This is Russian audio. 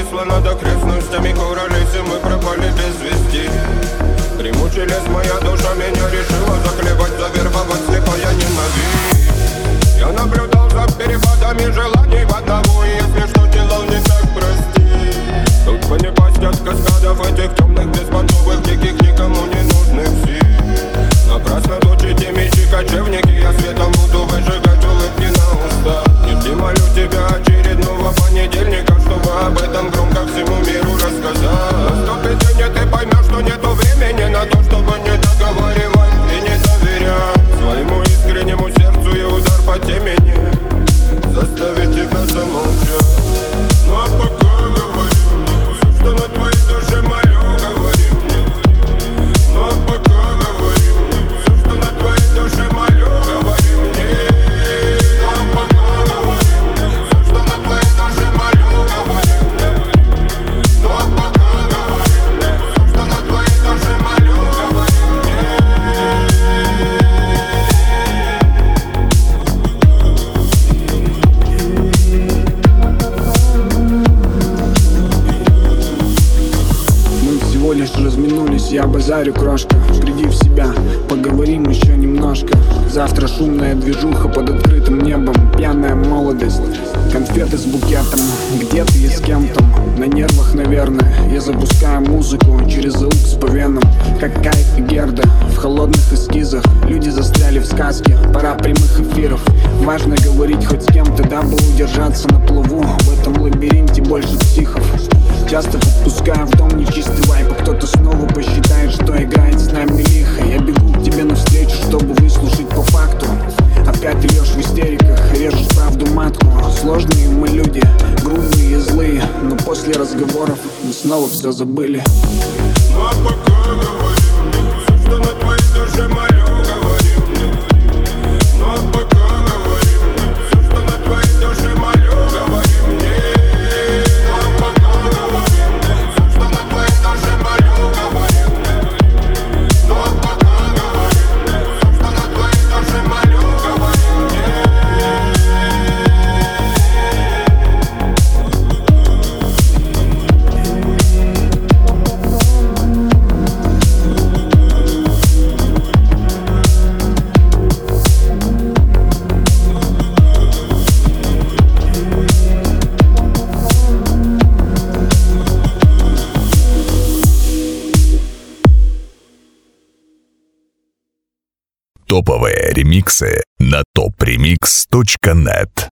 зависла над окрестностями Куролеса, мы пропали без вести. Примучилась моя душа, меня решила заклевать, завербовать слепая ненависть. Я наблюдал за перепадами желаний в одного, и если что делал не так, прости. Тут бы не пасть от каскадов этих темных, беспонтовых, диких, никому не нужных сил. Напрасно точите мечи, кочевники, я светом буду выжигать улыбки на уста. Не молю тебя очередного понедельника, чтобы об этом громко всему миру рассказать. Наступит день, и ты поймешь, что нету времени на то, чтобы не договаривать и не доверять своему искреннему сердцу, и удар по темени заставит тебя замолчать. Ну а пока говори мне все, что на твоей душе мое, говори мне. Ну а пока говори мне все, что на твоей душе мое, говори мне. Ну а пока говори мне все, что на твоей душе мое, говори мне. Ну а пока говори мне все, что на твоей душе мое, говори мне. Мы всего лишь разминулись, я базарю, крошка. Приди в себя, поговорим еще немножко. Завтра шумная движуха под открытым небом, пьяная молодость, конфеты с букетом. Где ты и с кем-то? На нервах, наверное. Я запускаю музыку через аукс по венам, как Кайф и Герда в холодных эскизах. Люди застряли в сказке, пора прямых эфиров. Важно говорить хоть с кем-то, дабы удержаться на плаву. В этом лабиринте больше психов. Часто подпускаю в дом нечистый вайп, а кто-то снова посчитает, что играет с нами лихо. Я бегу к тебе навстречу, чтобы выслушать по факту. Опять льешь в истериках, режешь правду матку. Сложные мы люди, грубые и злые, но после разговоров мы снова все забыли. Ну а пока говори мне все, что на твоей душе мое, говори мне. Ну а пока говори мне все, что на твоей душе мое, говори мне. Ну а пока говори мне все, что на твоей душе мое, говори мне. Ну а пока говори мне все, что на твоей душе мое, говори мне. Топовые ремиксы на topremix.net.